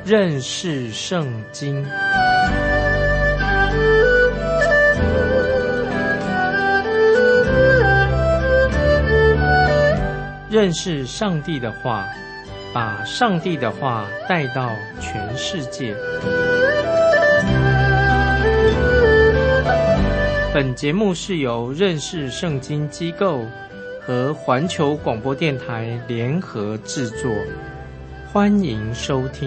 认识圣经。认识上帝的话，把上帝的话带到全世界。本节目是由认识圣经机构和环球广播电台联合制作，欢迎收听。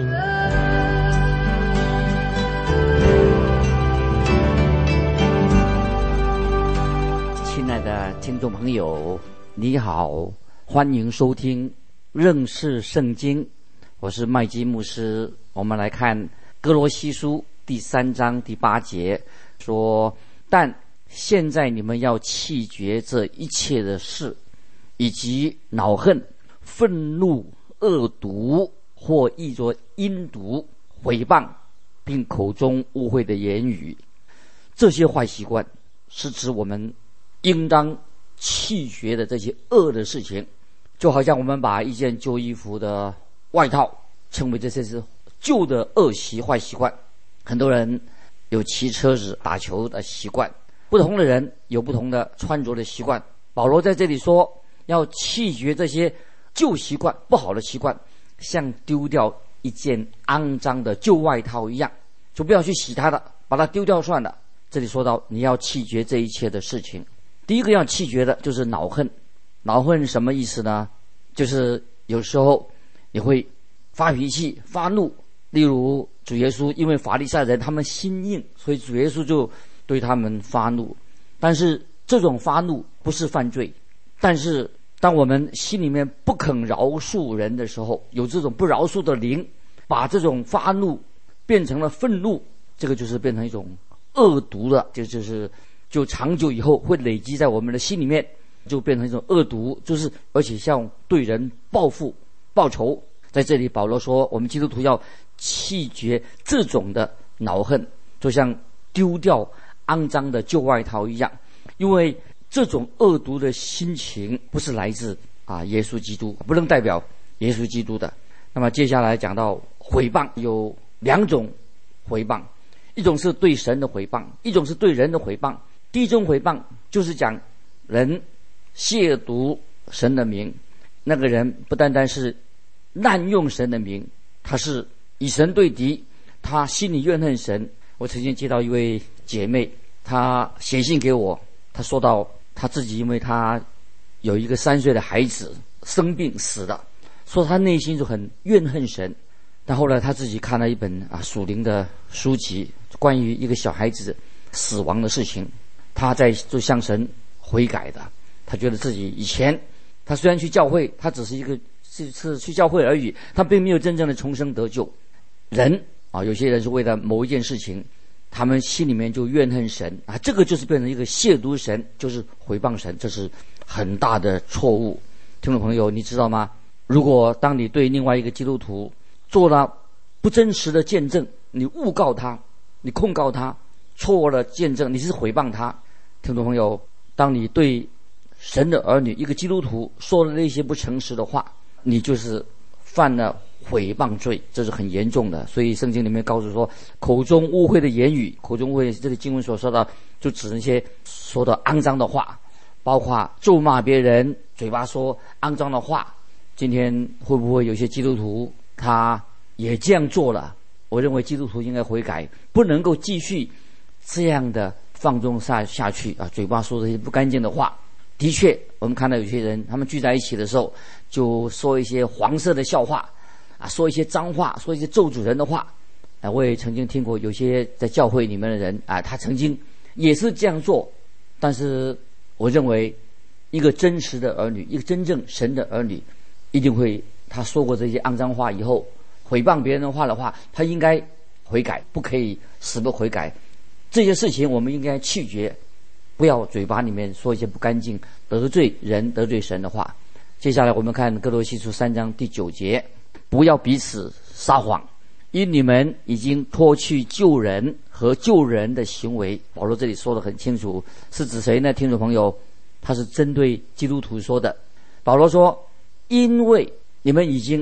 亲爱的听众朋友，你好，欢迎收听认识圣经，我是麦基牧师。我们来看哥罗西书第3章第8节，说：但现在你们要弃绝这一切的事，以及恼恨、愤怒、恶毒，或译作阴毒、毁谤，并口中污秽的言语。这些坏习惯是指我们应当弃绝的这些恶的事情。就好像我们把一件旧衣服的外套称为这些是旧的恶习坏习惯。很多人有骑车子打球的习惯，不同的人有不同的穿着的习惯。保罗在这里说要弃绝这些旧习惯，不好的习惯，像丢掉一件肮脏的旧外套一样，就不要去洗它的，把它丢掉算了。这里说到你要弃绝这一切的事情，第一个要弃绝的就是恼恨。恼恨什么意思呢？就是有时候你会发脾气发怒，例如主耶稣因为法利赛人他们心硬，所以主耶稣就对他们发怒。但是这种发怒不是犯罪，但是当我们心里面不肯饶恕人的时候，有这种不饶恕的灵，把这种发怒变成了愤怒，这个就是变成一种恶毒了，就长久以后会累积在我们的心里面，就变成一种恶毒，就是而且像对人报复报仇。在这里保罗说我们基督徒要弃绝这种的恼恨，就像丢掉肮脏的旧外套一样，因为这种恶毒的心情不是来自耶稣基督，不能代表耶稣基督的。那么接下来讲到毁谤，有2种毁谤，一种是对神的毁谤，一种是对人的毁谤。第一种毁谤就是讲人亵渎神的名，那个人不单单是滥用神的名，他是以神对敌，他心里怨恨神。我曾经接到一位姐妹，她写信给我，她说到她自己因为她有一个3岁的孩子生病死了，说她内心就很怨恨神。但后来她自己看了一本属灵的书籍，关于一个小孩子死亡的事情，她就向神悔改的。她觉得自己以前，她虽然去教会，她只是去教会而已，她并没有真正的重生得救。人有些人是为了某一件事情，他们心里面就怨恨神这个就是变成一个亵渎神，就是毁谤神，这是很大的错误。听众朋友，你知道吗？如果当你对另外一个基督徒做了不真实的见证，你诬告他，你控告他错误的见证，你是毁谤他。听众朋友，当你对神的儿女一个基督徒说了那些不诚实的话，你就是犯了毁谤罪，这是很严重的。所以圣经里面告诉说，口中污秽的言语，口中污秽，这个经文所说的就指那些说的肮脏的话，包括咒骂别人，嘴巴说肮脏的话。今天会不会有些基督徒他也这样做了？我认为基督徒应该悔改，不能够继续这样的放纵下去嘴巴说这些不干净的话。的确，我们看到有些人他们聚在一起的时候，就说一些黄色的笑话说一些脏话，说一些咒诅人的话我也曾经听过有些在教会里面的人他曾经也是这样做。但是我认为一个真实的儿女，一个真正神的儿女，一定会他说过这些肮脏话以后，毁谤别人的话，他应该悔改，不可以死不悔改。这些事情我们应该弃绝，不要嘴巴里面说一些不干净、得罪人、得罪神的话。接下来我们看哥罗西书3章第9节，不要彼此撒谎，因你们已经脱去救人和救人的行为。保罗这里说得很清楚，是指谁呢？听众朋友，他是针对基督徒说的。保罗说，因为你们已经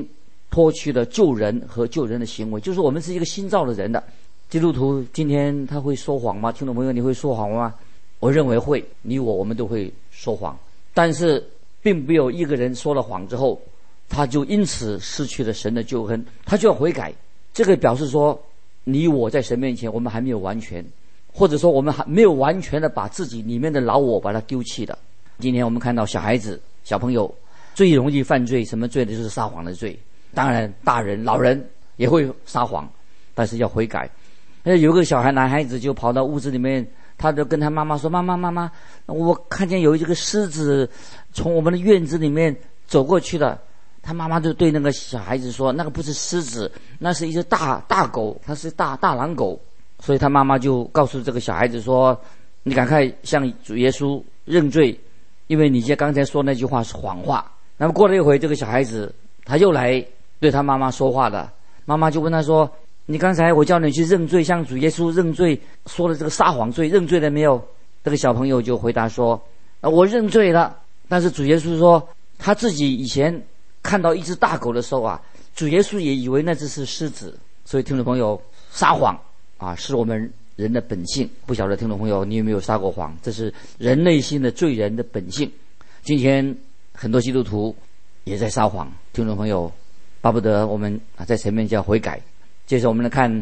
脱去了救人和救人的行为，就是我们是一个新造的人的。基督徒今天他会说谎吗？听众朋友，你会说谎吗？我认为会，你我们都会说谎，但是并没有一个人说了谎之后他就因此失去了神的救恩，他就要悔改。这个表示说你我在神面前我们还没有完全，或者说我们还没有完全的把自己里面的老我把它丢弃的。今天我们看到小孩子小朋友最容易犯罪，什么罪呢？就是撒谎的罪。当然大人老人也会撒谎，但是要悔改。有个小孩男孩子就跑到屋子里面，他就跟他妈妈说，妈妈，我看见有一个狮子从我们的院子里面走过去了。他妈妈就对那个小孩子说，那个不是狮子，那是一只大狗，它是大狼狗。所以他妈妈就告诉这个小孩子说，你赶快向主耶稣认罪，因为你刚才说那句话是谎话。那么过了一会，这个小孩子他又来对他妈妈说话了。妈妈就问他说，你刚才我叫你去认罪，向主耶稣认罪，说了这个撒谎罪，认罪了没有？这个小朋友就回答说，我认罪了。但是主耶稣说，他自己以前看到一只大狗的时候啊，主耶稣也以为那只是狮子。所以听众朋友，撒谎是我们人的本性。不晓得听众朋友你有没有撒过谎？这是人内心的罪人的本性。今天很多基督徒也在撒谎，听众朋友巴不得我们在前面就要悔改。接着我们来看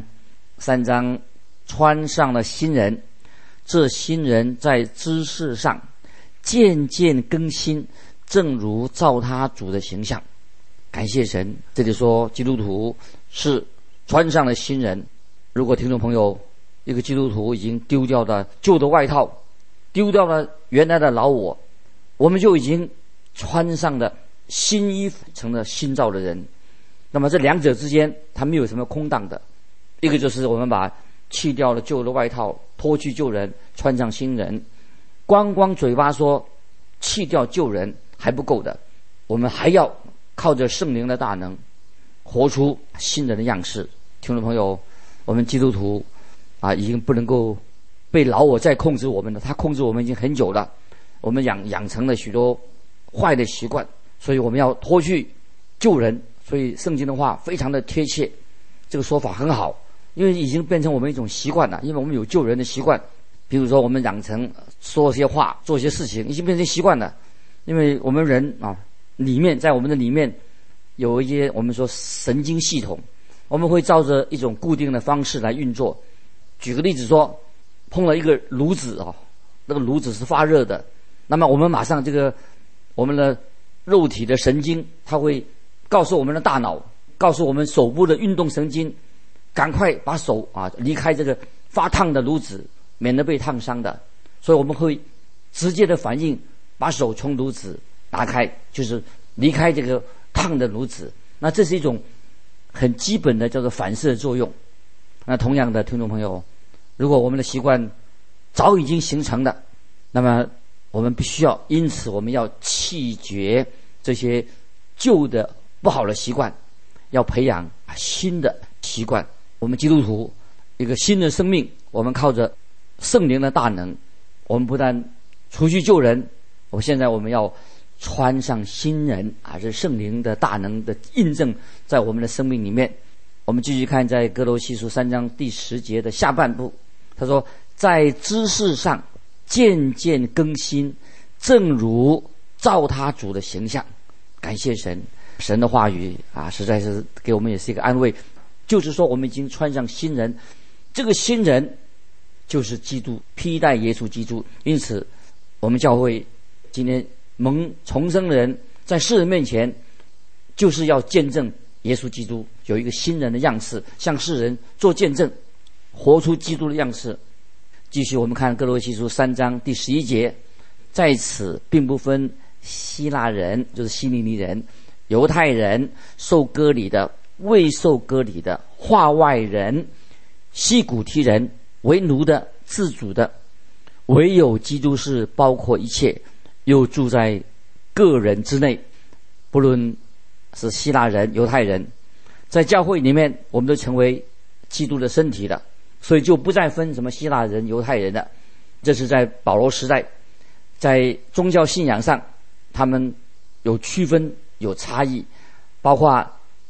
3章，穿上了新人，这新人在知识上渐渐更新，正如照他主的形象。感谢神，这里说基督徒是穿上了新人。如果听众朋友一个基督徒已经丢掉了旧的外套，丢掉了原来的老我们就已经穿上了新衣服，成了新造的人。那么这两者之间它没有什么空档的，一个就是我们把弃掉了旧的外套，脱去旧人，穿上新人。光嘴巴说弃掉旧人还不够的，我们还要靠着圣灵的大能活出新人的样式。听众朋友，我们基督徒已经不能够被老我再控制我们了，他控制我们已经很久了，我们养成了许多坏的习惯，所以我们要脱去旧人。所以圣经的话非常的贴切，这个说法很好，因为已经变成我们一种习惯了。因为我们有救人的习惯，比如说我们养成说些话做些事情已经变成习惯了。因为我们人里面在我们的里面有一些我们说神经系统，我们会照着一种固定的方式来运作。举个例子说，碰了一个炉子那个炉子是发热的，那么我们马上我们的肉体的神经它会告诉我们的大脑，告诉我们手部的运动神经，赶快把手离开这个发烫的炉子，免得被烫伤的。所以我们会直接的反应，把手从炉子拿开，就是离开这个烫的炉子。那这是一种很基本的叫做反射作用。那同样的听众朋友，如果我们的习惯早已经形成了，那么我们必须要，因此我们要弃绝这些旧的不好的习惯，要培养新的习惯。我们基督徒一个新的生命，我们靠着圣灵的大能，我们不但除去旧人，现在我们要穿上新人是圣灵的大能的印证在我们的生命里面。我们继续看在哥罗西书3章第10节的下半部，他说在知识上渐渐更新，正如照他主的形象。感谢神，神的话语实在是给我们也是一个安慰，就是说我们已经穿上新人，这个新人就是基督，披戴耶稣基督。因此我们教会今天蒙重生的人在世人面前就是要见证耶稣基督有一个新人的样式，向世人做见证，活出基督的样式。继续我们看哥罗西书3章第11节，在此并不分希腊人，就是希利尼人，犹太人，受割礼的，未受割礼的，化外人，西古提人，为奴的，自主的，唯有基督是包括一切，又住在个人之内。不论是希腊人犹太人，在教会里面我们都成为基督的身体了，所以就不再分什么希腊人犹太人了。这是在保罗时代，在宗教信仰上他们有区分有差异，包括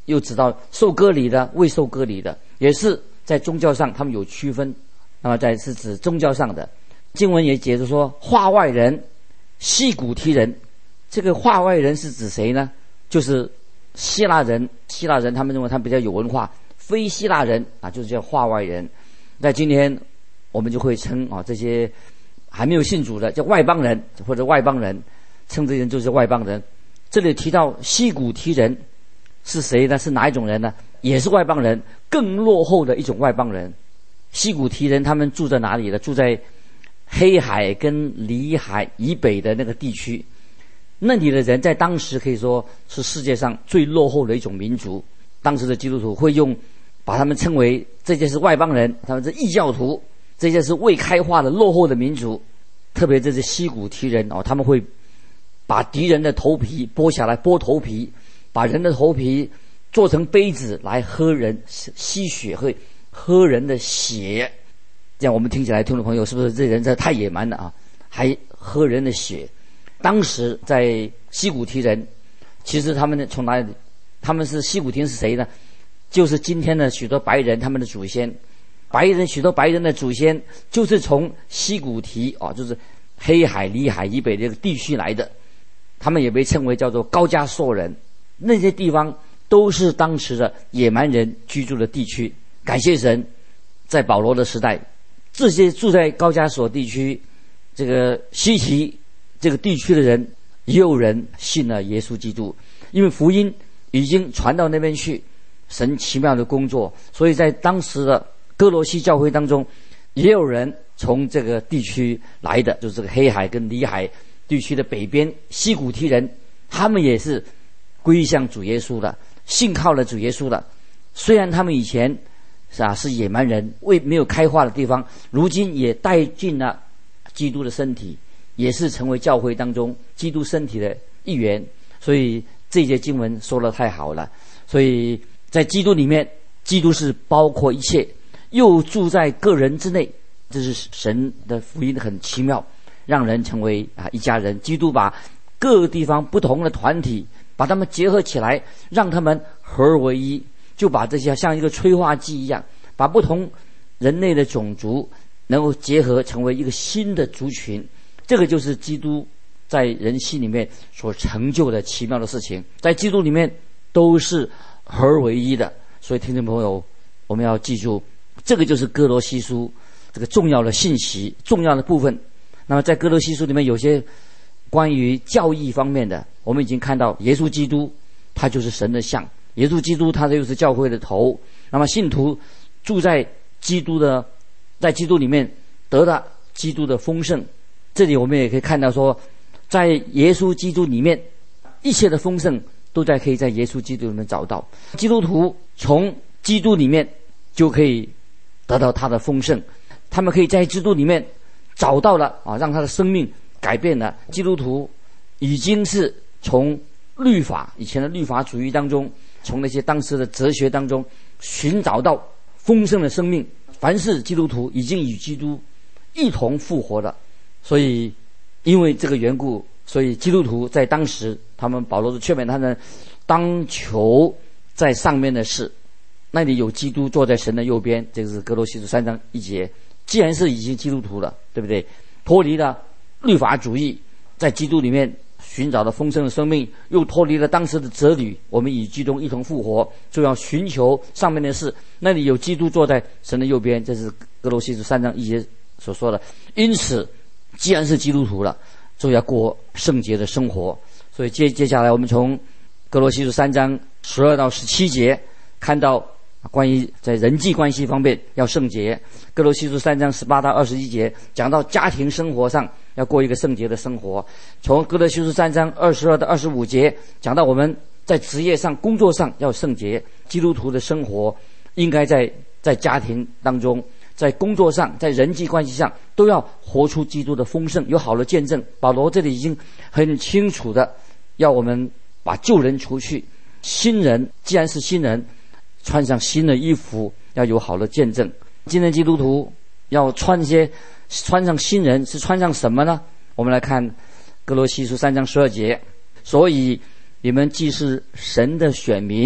又知道受割礼的、未受割礼的，也是在宗教上他们有区分。那么是指宗教上的经文也解释说，化外人、西古提人。这个化外人是指谁呢？就是希腊人。希腊人他们认为他们比较有文化，非希腊人啊，就是叫化外人。在今天我们就会称这些还没有信主的叫外邦人，或者外邦人，称这些人就是外邦人。这里提到西古提人是谁呢？是哪一种人呢？也是外邦人，更落后的一种外邦人。西古提人他们住在哪里呢？住在黑海跟里海以北的那个地区。那里的人在当时可以说是世界上最落后的一种民族。当时的基督徒会把他们称为这些是外邦人，他们是异教徒，这些是未开化的落后的民族。特别这些西古提人他们会把敌人的头皮剥下来，剥头皮，把人的头皮做成杯子来喝人吸血，会喝人的血。这样我们听起来，听众朋友是不是这人这太野蛮了啊？还喝人的血。当时在西古提人，其实他们从哪里？他们是西古提人是谁呢？就是今天的许多白人他们的祖先。许多白人的祖先就是从西古提就是黑海、里海以北的这个地区来的。他们也被称为叫做高加索人。那些地方都是当时的野蛮人居住的地区。感谢神，在保罗的时代，这些住在高加索地区这个西提这个地区的人，也有人信了耶稣基督。因为福音已经传到那边去，神奇妙的工作，所以在当时的哥罗西教会当中，也有人从这个地区来的，就是这个黑海跟里海地区的北边西古提人，他们也是归向主耶稣的，信靠了主耶稣的。虽然他们以前是野蛮人，没有开化的地方，如今也带进了基督的身体，也是成为教会当中基督身体的一员。所以这节经文说得太好了。所以在基督里面，基督是包括一切，又住在个人之内。这是神的福音很奇妙，让人成为一家人。基督把各个地方不同的团体把他们结合起来，让他们合而为一，就把这些像一个催化剂一样，把不同人类的种族能够结合成为一个新的族群。这个就是基督在人心里面所成就的奇妙的事情，在基督里面都是合而为一的。所以听众朋友，我们要记住，这个就是哥罗西书这个重要的信息，重要的部分。那么在哥罗西书里面有些关于教义方面的，我们已经看到耶稣基督他就是神的像，耶稣基督他又是教会的头。那么信徒住在基督里面得到基督的丰盛。这里我们也可以看到说，在耶稣基督里面一切的丰盛都可以在耶稣基督里面找到。基督徒从基督里面就可以得到他的丰盛，他们可以在基督里面找到了让他的生命改变了。基督徒已经是从以前的律法主义当中，从那些当时的哲学当中寻找到丰盛的生命。凡是基督徒已经与基督一同复活了。所以因为这个缘故，所以基督徒在当时，保罗是劝勉他们当求在上面的事，那里有基督坐在神的右边。这个是哥罗西书3章1节。既然是已经基督徒了，对不对？脱离了律法主义，在基督里面寻找了丰盛的生命，又脱离了当时的哲理，我们与基督一同复活，就要寻求上面的事，那里有基督坐在神的右边。这是哥罗西书3章1节所说的。因此既然是基督徒了，就要过圣洁的生活。所以接下来我们从哥罗西书3章12到17节看到关于在人际关系方面要圣洁。哥罗西书3章18到21节讲到家庭生活上要过一个圣洁的生活。从哥罗西书3章22到25节讲到我们在职业上工作上要圣洁。基督徒的生活应该在家庭当中，在工作上，在人际关系上都要活出基督的丰盛，有好的见证。保罗这里已经很清楚的要我们把旧人除去，新人既然是新人，穿上新的衣服，要有好的见证。今天基督徒要穿上新人，是穿上什么呢？我们来看哥罗西书3章12节。所以你们既是神的选民，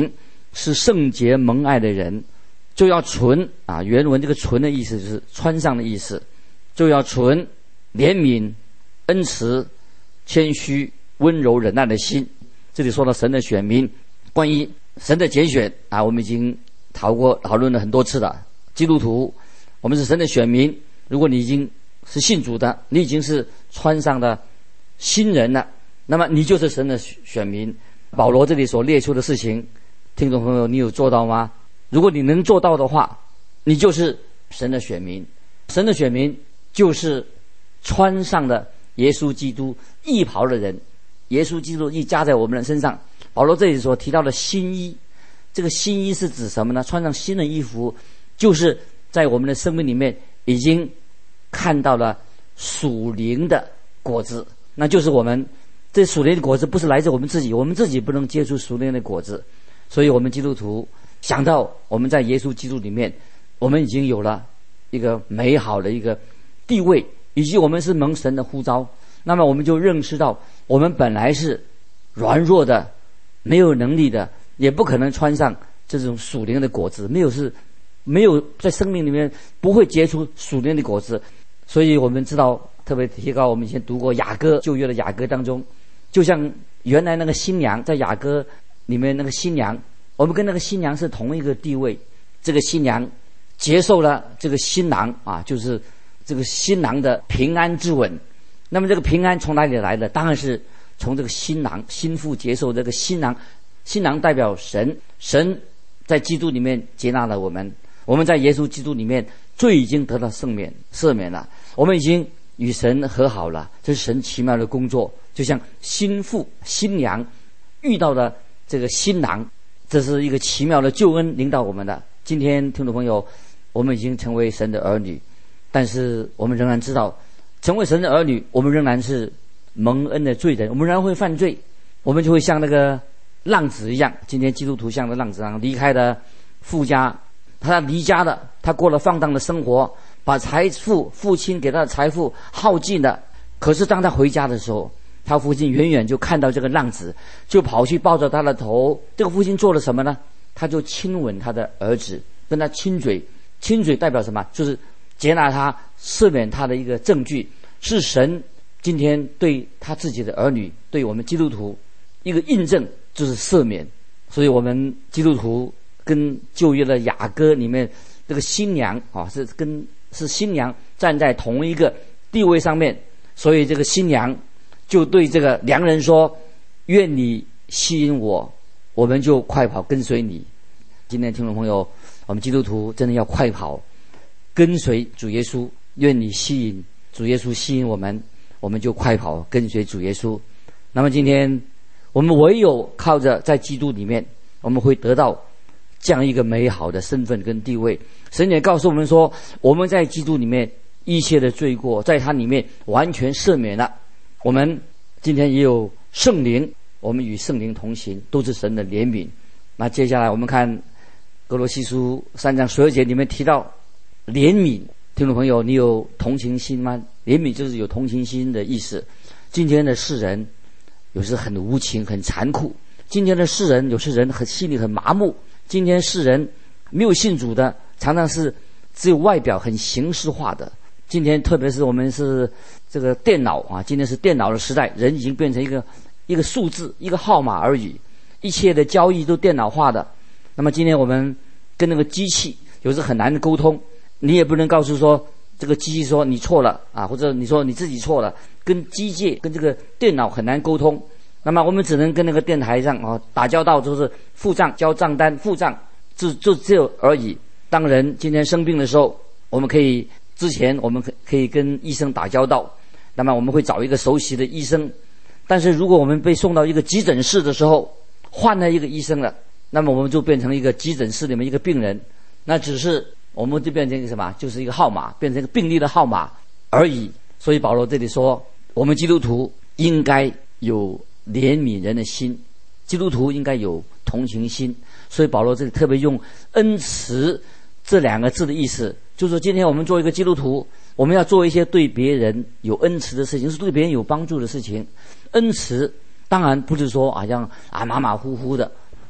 是圣洁蒙爱的人，就要存啊，原文这个存的意思就是穿上的意思，就要存怜悯、恩慈、谦虚、温柔忍耐的心。这里说到神的选民，关于神的拣选啊，我们已经讨论了很多次了。基督徒，我们是神的选民。如果你已经是信主的，你已经是穿上的新人了，那么你就是神的选民。保罗这里所列出的事情，听众朋友，你有做到吗？如果你能做到的话，你就是神的选民。神的选民就是穿上的耶稣基督义袍的人，耶稣基督义加在我们的身上。保罗这里所提到的新衣，这个新衣是指什么呢？穿上新的衣服，就是在我们的生命里面已经看到了属灵的果子，那就是我们这属灵的果子不是来自我们自己，我们自己不能结出属灵的果子。所以我们基督徒想到我们在耶稣基督里面，我们已经有了一个美好的一个地位，以及我们是蒙神的呼召，那么我们就认识到我们本来是软弱的，没有能力的，也不可能穿上这种属灵的果子，没有在生命里面不会结出属灵的果子。所以我们知道，特别提高我们以前读过雅歌，旧约的雅歌当中，就像原来那个新娘在雅歌里面那个新娘，我们跟那个新娘是同一个地位。这个新娘接受了这个新郎啊，就是这个新郎的平安之吻。那么这个平安从哪里来的？当然是从这个新郎新妇接受这个新郎。新郎代表神，神在基督里面接纳了我们，我们在耶稣基督里面罪已经得到赦免了，我们已经与神和好了。这是神奇妙的工作，就像新妇新娘遇到了这个新郎，这是一个奇妙的救恩领导我们的。今天听众朋友，我们已经成为神的儿女，但是我们仍然知道，成为神的儿女，我们仍然是蒙恩的罪人，我们仍然会犯罪，我们就会像那个浪子一样。今天基督徒像的浪子一样，离开了父家，他离家了，他过了放荡的生活，把父亲给他的财富耗尽了。可是当他回家的时候，他父亲远远就看到这个浪子，就跑去抱着他的头。这个父亲做了什么呢？他就亲吻他的儿子，跟他亲嘴。亲嘴代表什么？就是接纳他、赦免他的一个证据，是神今天对他自己的儿女，对我们基督徒一个印证，就是赦免。所以我们基督徒跟旧约的雅歌里面这个新娘啊，是新娘站在同一个地位上面。所以这个新娘就对这个良人说：愿你吸引我，我们就快跑跟随你。今天听众朋友，我们基督徒真的要快跑跟随主耶稣，愿你吸引主耶稣吸引我们，我们就快跑跟随主耶稣。那么今天我们唯有靠着在基督里面，我们会得到这样一个美好的身份跟地位。神也告诉我们说，我们在基督里面一切的罪过在他里面完全赦免了。我们今天也有圣灵，我们与圣灵同行，都是神的怜悯。那接下来我们看歌罗西书3章12节里面提到怜悯。听众朋友，你有同情心吗？怜悯就是有同情心的意思。今天的世人有时很无情很残酷，今天的世人有时人心里很麻木，今天世人没有信主的常常是只有外表很形式化的。今天特别是我们是这个电脑啊，今天是电脑的时代，人已经变成一个数字一个号码而已，一切的交易都电脑化的。那么今天我们跟那个机器有时很难沟通，你也不能告诉说这个机器说你错了啊，或者你说你自己错了，跟机械跟这个电脑很难沟通。那么我们只能跟那个电台上啊打交道，就是付账交账单付账，就这而已。当人今天生病的时候，我们可以跟医生打交道，那么我们会找一个熟悉的医生。但是如果我们被送到一个急诊室的时候，换了一个医生了，那么我们就变成一个急诊室里面一个病人，那只是我们就变成一个什么？就是一个号码，变成一个病历的号码而已。所以保罗这里说，我们基督徒应该有怜悯人的心，基督徒应该有同情心。所以保罗这里特别用恩慈这2个字的意思，就是说今天我们作为一个基督徒，我们要做一些对别人有恩慈的事情，是对别人有帮助的事情。恩慈当然不是说好像马马虎虎的，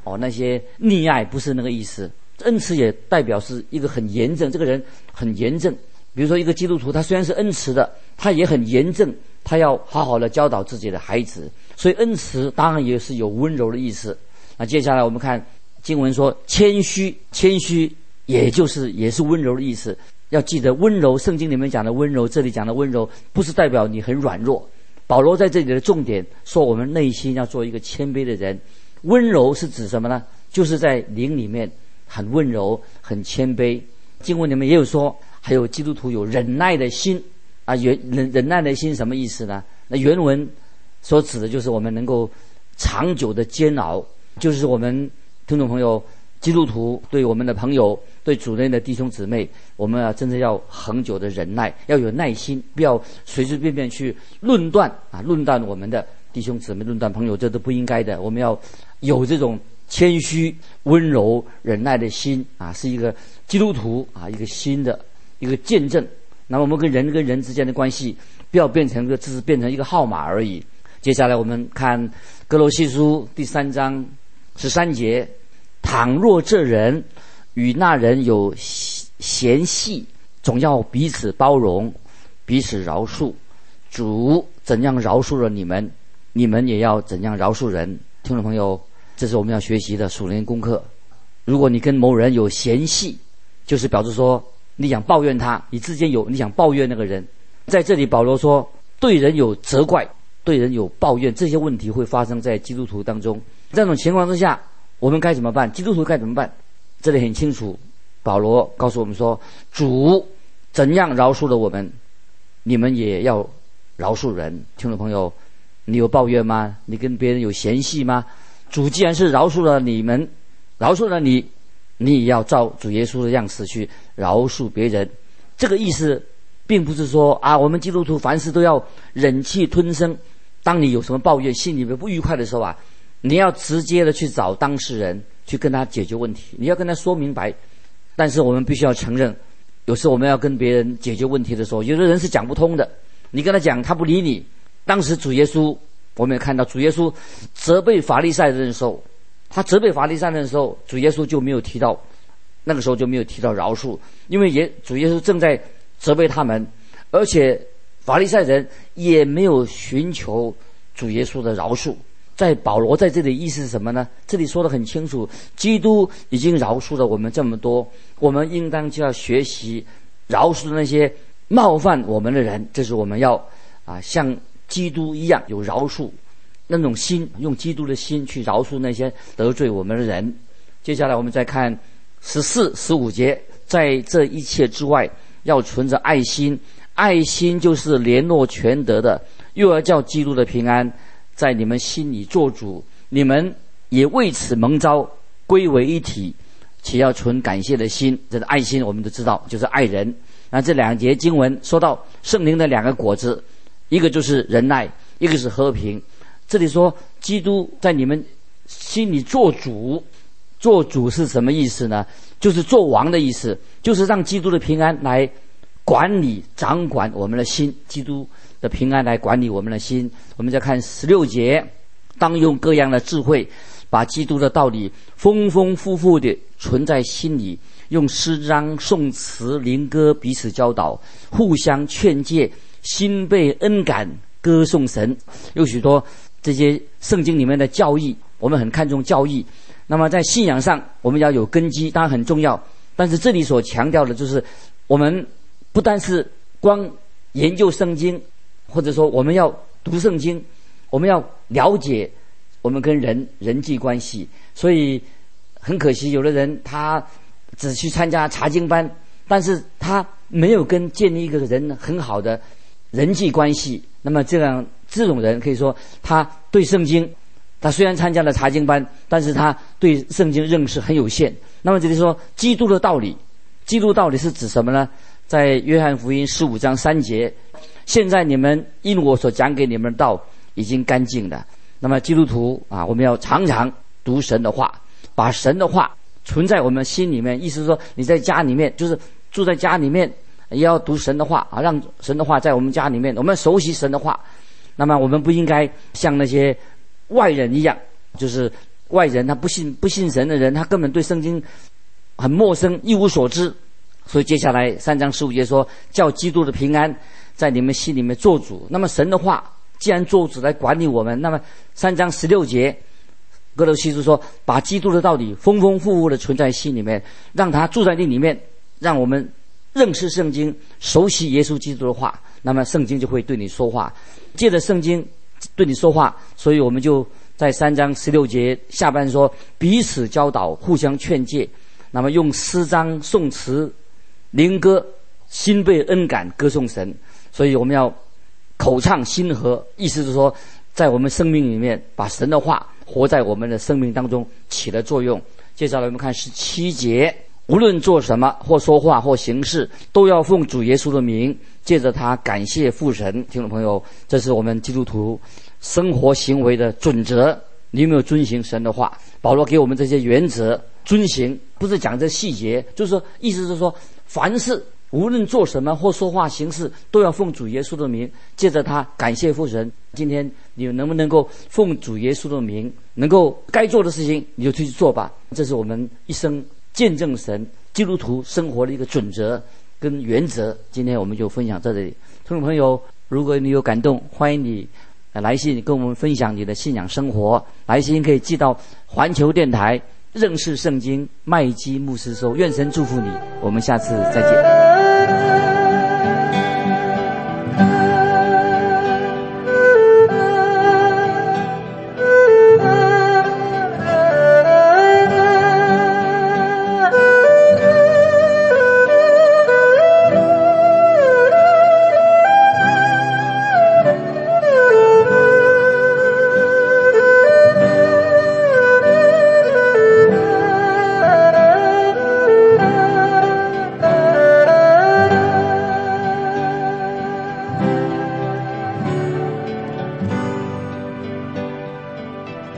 那些溺爱，不是那个意思。恩慈也代表是一个很严正，这个人很严正。比如说一个基督徒，他虽然是恩慈的，他也很严正，他要好好的教导自己的孩子。所以恩慈当然也是有温柔的意思。那接下来我们看经文说谦虚，谦虚也是温柔的意思。要记得温柔，圣经里面讲的温柔，这里讲的温柔不是代表你很软弱。保罗在这里的重点说我们内心要做一个谦卑的人。温柔是指什么呢？就是在灵里面很温柔很谦卑。经文里面也有说，还有基督徒有忍耐的心啊，忍耐的心什么意思呢？那原文所指的就是我们能够长久的煎熬，就是我们听众朋友基督徒对我们的朋友对主内的弟兄姊妹，我们真的要恒久的忍耐，要有耐心，不要随随便便去论断我们的弟兄姊妹，论断朋友，这都不应该的。我们要有这种谦虚温柔忍耐的心是一个基督徒一个新的一个见证。那么我们跟人之间的关系不要变成只是变成一个号码而已。接下来我们看歌罗西书第3章13节，倘若这人与那人有嫌隙，总要彼此包容，彼此饶恕。主怎样饶恕了你们，你们也要怎样饶恕人。听众朋友，这是我们要学习的属灵功课。如果你跟某人有嫌隙，就是表示说你想抱怨他，你想抱怨那个人。在这里保罗说，对人有责怪，对人有抱怨，这些问题会发生在基督徒当中。这种情况之下，我们该怎么办？基督徒该怎么办？这里很清楚，保罗告诉我们说，主怎样饶恕了我们，你们也要饶恕人。听众朋友，你有抱怨吗？你跟别人有嫌隙吗？主既然是饶恕了你们，饶恕了你，你也要照主耶稣的样式去饶恕别人。这个意思并不是说我们基督徒凡事都要忍气吞声。当你有什么抱怨，心里面不愉快的时候你要直接的去找当事人，去跟他解决问题，你要跟他说明白。但是我们必须要承认，有时候我们要跟别人解决问题的时候，有的人是讲不通的，你跟他讲他不理你。当时主耶稣，我们也看到主耶稣责备法利赛人的时候，他责备法利赛人的时候，主耶稣就没有提到，那个时候就没有提到饶恕，因为主耶稣正在责备他们，而且法利赛人也没有寻求主耶稣的饶恕。在保罗在这里意思是什么呢？这里说得很清楚，基督已经饶恕了我们这么多，我们应当就要学习饶恕那些冒犯我们的人。这是我们要像基督一样有饶恕那种心，用基督的心去饶恕那些得罪我们的人。接下来我们再看14、15节，在这一切之外要存着爱心，爱心就是联络全德的，又要叫基督的平安在你们心里做主，你们也为此蒙召归为一体，且要存感谢的心。这个爱心我们都知道就是爱人。那这2节经文说到圣灵的2个果子，一个就是忍耐，一个是和平。这里说基督在你们心里做主，做主是什么意思呢？就是做王的意思，就是让基督的平安来管理掌管我们的心，基督的平安来管理我们的心。我们再看16节，当用各样的智慧，把基督的道理丰丰富富地存在心里，用诗章颂词灵歌彼此教导，互相劝诫，心被恩感，歌颂神。有许多这些圣经里面的教义，我们很看重教义。那么在信仰上我们要有根基，当然很重要，但是这里所强调的就是我们不单是光研究圣经，或者说我们要读圣经，我们要了解我们跟人际关系。所以很可惜，有的人他只去参加查经班，但是他没有建立一个人很好的人际关系。那么这种人可以说他对圣经，他虽然参加了查经班，但是他对圣经认识很有限。那么这里说基督的道理，基督道理是指什么呢？在约翰福音15章3节，现在你们因我所讲给你们的道已经干净了。那么基督徒我们要常常读神的话，把神的话存在我们心里面。意思是说你在家里面，就是住在家里面，也要读神的话让神的话在我们家里面，我们熟悉神的话。那么我们不应该像那些外人一样，就是外人，他不信神的人，他根本对圣经很陌生，一无所知。所以接下来3章15节说，叫基督的平安在你们心里面做主。那么神的话既然做主来管理我们，那么3章16节哥罗西书说，把基督的道理丰丰富富的存在心里面，让他住在你里面，让我们认识圣经，熟悉耶稣基督的话，那么圣经就会对你说话，借着圣经对你说话。所以我们就在3章16节下半说，彼此教导，互相劝诫，那么用诗章颂词灵歌，心被恩感歌颂神。所以我们要口唱心和，意思是说在我们生命里面把神的话活在我们的生命当中起了作用。接下来我们看17节，无论做什么或说话或行事，都要奉主耶稣的名，借着他感谢父神。听众朋友，这是我们基督徒生活行为的准则，你有没有遵行神的话？保罗给我们这些原则遵行，不是讲这细节，就是说意思是说，凡事无论做什么或说话行事，都要奉主耶稣的名，借着他感谢父神。今天你能不能够奉主耶稣的名，能够该做的事情你就去做吧。这是我们一生见证神基督徒生活的一个准则跟原则。今天我们就分享在这里。听众朋友，如果你有感动，欢迎你来信跟我们分享你的信仰生活。来信可以寄到环球电台认识圣经麦基牧师收。愿神祝福你，我们下次再见。